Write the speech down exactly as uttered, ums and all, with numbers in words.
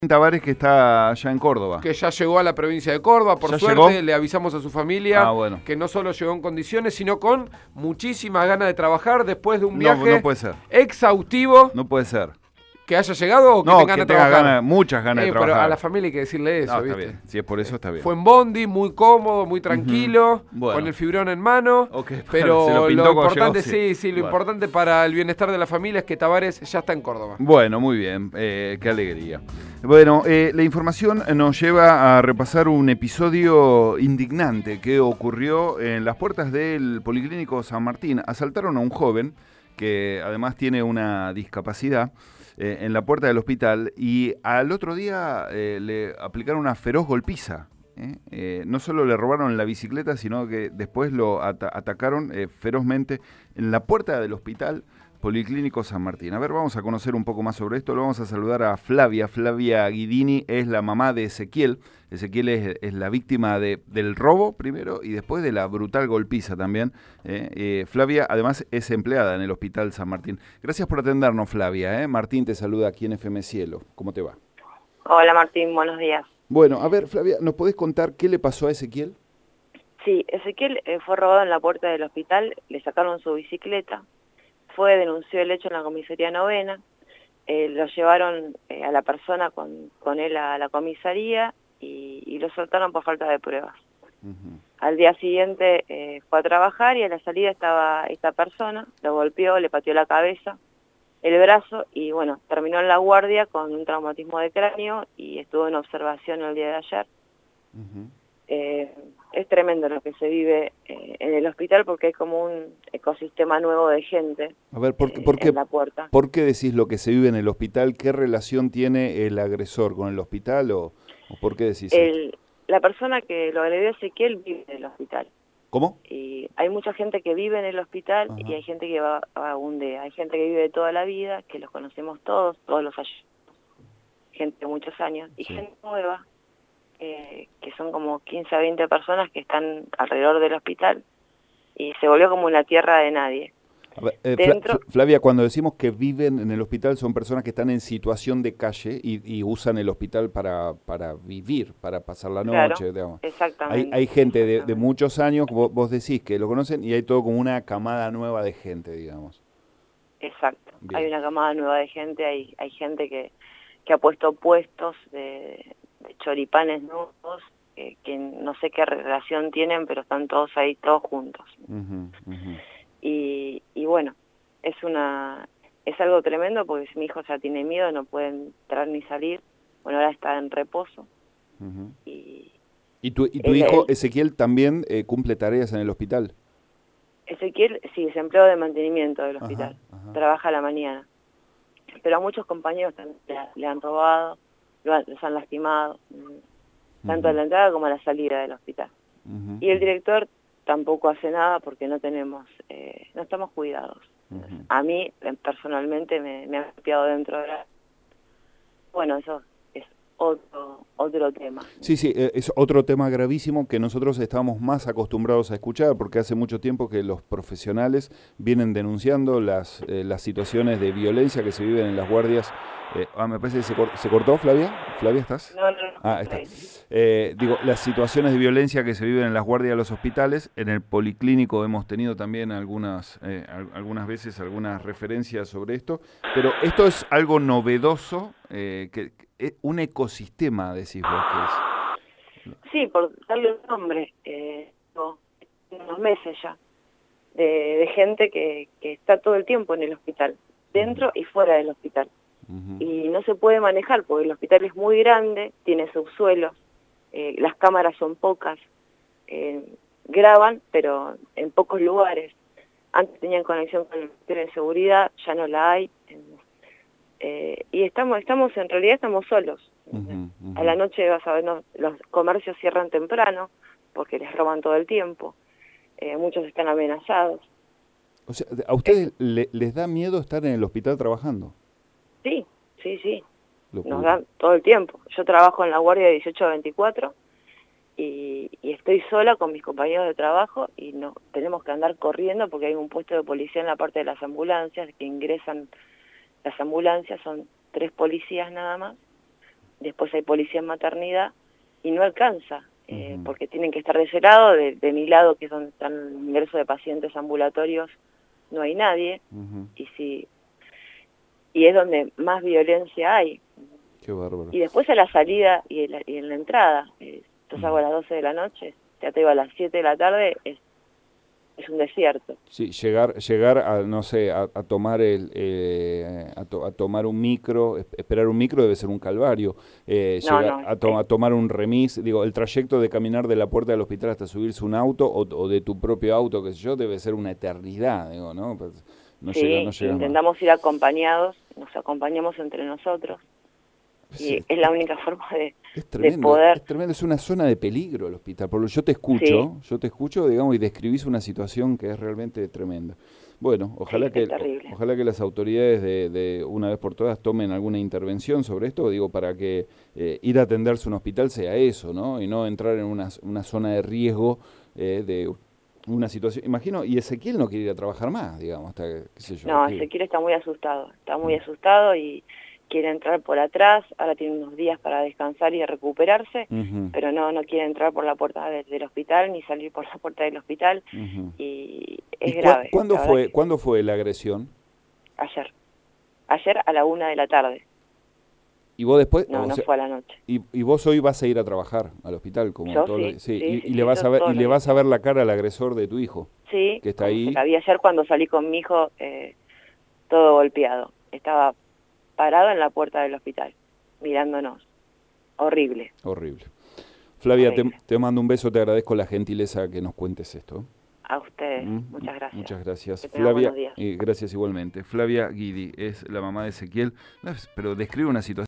Tavares, que está allá en Córdoba. Que ya llegó a la provincia de Córdoba, por ¿Ya suerte, llegó? le avisamos a su familia Ah, bueno. que no solo llegó en condiciones, sino con muchísimas ganas de trabajar después de un No, viaje no puede ser. exhaustivo. No puede ser. ¿Que haya llegado o que No, tenga que ganas de tenga trabajar? ganas, muchas ganas Eh, de Pero trabajar. a la familia hay que decirle eso, No, está ¿viste? bien. Si es por eso, está bien. Fue en bondi, muy cómodo, muy tranquilo, Ujú. Bueno. con el fibrón en mano. Ok, pero se lo lo, pintó cuando importante, llegó, sí. sí, sí, lo Bueno. importante para el bienestar de la familia es que Tavares ya está en Córdoba. Bueno, muy bien. Eh, qué alegría. Bueno, eh, la información nos lleva a repasar un episodio indignante que ocurrió en las puertas del Policlínico San Martín. Asaltaron a un joven que además tiene una discapacidad eh, en la puerta del hospital y al otro día eh, le aplicaron una feroz golpiza. ¿eh? Eh, no solo le robaron la bicicleta, sino que después lo at atacaron eh, ferozmente en la puerta del hospital Policlínico San Martín. A ver, vamos a conocer un poco más sobre esto. Lo vamos a saludar a Flavia. Flavia Guidini es la mamá de Ezequiel. Ezequiel es, es la víctima de, del robo primero y después de la brutal golpiza también. Eh, eh, Flavia, además, es empleada en el Hospital San Martín. Gracias por atendernos, Flavia. ¿eh? Martín te saluda aquí en F M Cielo. ¿Cómo te va? Hola Martín, buenos días. Bueno, a ver, Flavia, ¿nos podés contar qué le pasó a Ezequiel? Sí, Ezequiel eh, fue robado en la puerta del hospital, le sacaron su bicicleta, fue, denunció el hecho en la comisaría novena, eh, lo llevaron eh, a la persona con, con él a la comisaría y, y lo soltaron por falta de pruebas. Uh-huh. Al día siguiente eh, fue a trabajar y a la salida estaba esta persona, lo golpeó, le pateó la cabeza, el brazo y bueno, terminó en la guardia con un traumatismo de cráneo y estuvo en observación el día de ayer. Uh-huh. eh, es tremendo lo que se vive eh, en el hospital porque es como un ecosistema nuevo de gente. A ver, ¿por, eh, ¿por, qué, en la puerta. ¿por qué decís lo que se vive en el hospital? ¿Qué relación tiene el agresor con el hospital o, o por qué decís el, esto? La persona que lo agredió a Ezequiel vive en el hospital. ¿Cómo? Y hay mucha gente que vive en el hospital. Ajá. Y hay gente que va a un día. Hay gente que vive toda la vida, que los conocemos todos, todos los años. Gente de muchos años. Y sí. Gente nueva, eh, que son como quince a veinte personas que están alrededor del hospital. Y se volvió como una tierra de nadie. A ver, eh, Dentro... Flavia, cuando decimos que viven en el hospital son personas que están en situación de calle y, y usan el hospital para, para vivir, para pasar la noche. Claro, digamos. Exactamente. Hay, hay gente de, de muchos años, vos, vos decís que lo conocen, y hay todo como una camada nueva de gente, digamos. Exacto. Bien. Hay una camada nueva de gente, hay, hay gente que, que ha puesto puestos de, de choripanes nuevos, eh, que no sé qué relación tienen, pero están todos ahí, todos juntos. Uh-huh, uh-huh. Y, y bueno, es una es algo tremendo porque si mi hijo ya tiene miedo, no puede entrar ni salir. Bueno, ahora está en reposo. Uh-huh. Y, ¿Y tu, y tu él, hijo él, Ezequiel también eh, cumple tareas en el hospital? Ezequiel, sí, es empleado de mantenimiento del hospital. Ajá, ajá. Trabaja a la mañana. Pero a muchos compañeros también le, le han robado, lo han, los han lastimado, tanto uh-huh. a la entrada como a la salida del hospital. Uh-huh. Y el director tampoco hace nada porque no tenemos, eh, no estamos cuidados. Uh-huh. A mí, personalmente, me, me ha golpeado dentro de la... Bueno, eso es otro, otro tema. Sí, sí, es otro tema gravísimo que nosotros estamos más acostumbrados a escuchar porque hace mucho tiempo que los profesionales vienen denunciando las, eh, las situaciones de violencia que se viven en las guardias. Eh, ah, me parece que se, cor se cortó, Flavia. ¿Flavia estás? No, no, no. Ah, está. Eh, digo, las situaciones de violencia que se viven en las guardias de los hospitales, en el policlínico hemos tenido también algunas, eh, algunas veces algunas referencias sobre esto, pero esto es algo novedoso, eh, que, que un ecosistema, decís vos que es. Sí, por darle un nombre, eh, no, unos meses ya, de, de gente que, que está todo el tiempo en el hospital, dentro uh-huh. y fuera del hospital. Uh-huh. Y no se puede manejar porque el hospital es muy grande, tiene subsuelos, eh, las cámaras son pocas, eh, graban, pero en pocos lugares. Antes tenían conexión con el Ministerio de Seguridad, ya no la hay. Eh, y estamos, estamos en realidad estamos solos. Uh-huh, uh-huh. A la noche, vas a ver, no, los comercios cierran temprano porque les roban todo el tiempo. Eh, muchos están amenazados. O sea, ¿a ustedes eh, le, les da miedo estar en el hospital trabajando? Sí, sí, sí. Locura. Nos dan todo el tiempo. Yo trabajo en la guardia de dieciocho a veinticuatro y, y estoy sola con mis compañeros de trabajo y no tenemos que andar corriendo porque hay un puesto de policía en la parte de las ambulancias que ingresan. Las ambulancias son tres policías nada más después hay policía en maternidad y no alcanza, eh, Uh-huh. porque tienen que estar de ese lado, de, de mi lado, que es donde están el ingreso de pacientes ambulatorios, no hay nadie, Uh-huh. y si y es donde más violencia hay. Qué bárbaro. Y después a la salida y en la, y en la entrada, eh, yo salgo Uh-huh. a las doce de la noche, ya te digo a las siete de la tarde, es, es un desierto. Sí, llegar, llegar a, no sé, a, a tomar el, eh, a, to, a tomar un micro, esperar un micro debe ser un calvario. Eh, No, llegar no, a, to, es- a tomar un remis, digo, el trayecto de caminar de la puerta del hospital hasta subirse un auto o, o de tu propio auto, qué sé yo, debe ser una eternidad, digo, ¿no? Pues no sí, llega, no llegas más. intentamos ir acompañados, nos acompañamos entre nosotros, Sí, y es la única forma de, es de tremendo, poder... es tremendo, es una zona de peligro el hospital. Por lo yo te escucho, Sí. yo te escucho, digamos, y describís una situación que es realmente tremenda. Bueno, ojalá Sí, que es terrible. o- ojalá que las autoridades de, de una vez por todas tomen alguna intervención sobre esto, digo, para que eh, ir a atenderse a un hospital sea eso, ¿no? Y no entrar en una, una zona de riesgo eh, de una situación. Imagino, y Ezequiel no quiere ir a trabajar más, digamos, hasta, que, qué sé yo. No, que- Ezequiel está muy asustado, está muy Mm. asustado y quiere entrar por atrás, ahora tiene unos días para descansar y recuperarse, Ujú, pero no, no quiere entrar por la puerta de- del hospital ni salir por la puerta del hospital ujú. y ¿Y es cua- grave. ¿Cuándo la verdad fue, que ¿Cuándo fue la agresión? ayer, ayer a la una de la tarde, Y vos después, no, o no sea, fue a la noche. y, y vos hoy vas a ir a trabajar al hospital, como Yo todos sí, los- sí, y, sí, y sí, le vas yo a ver, todos y los le días. vas a ver la cara al agresor de tu hijo, Sí, que está como se ahí. la vi ayer cuando salí con mi hijo, eh, todo golpeado, estaba parado en la puerta del hospital, mirándonos, horrible. Horrible. Flavia, te, Horrible. te mando un beso, te agradezco la gentileza que nos cuentes esto. A ustedes, Mm, muchas gracias. Muchas gracias. Que tengan Flavia, buenos días. y gracias igualmente. Flavia Guidi es la mamá de Ezequiel, pero describe una situación